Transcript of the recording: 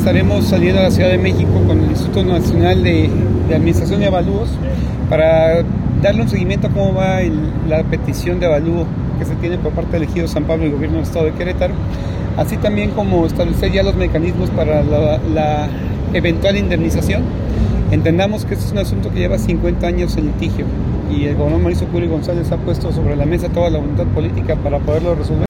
estaremos saliendo a la Ciudad de México con el Instituto Nacional de Administración y Avalúos para darle un seguimiento a cómo va la petición de avalúo que se tiene por parte del Ejido San Pablo y el Gobierno del Estado de Querétaro, así también como establecer ya los mecanismos para la eventual indemnización. Entendamos que este es un asunto que lleva 50 años en litigio y el gobernador Mauricio Curi González ha puesto sobre la mesa toda la voluntad política para poderlo resolver.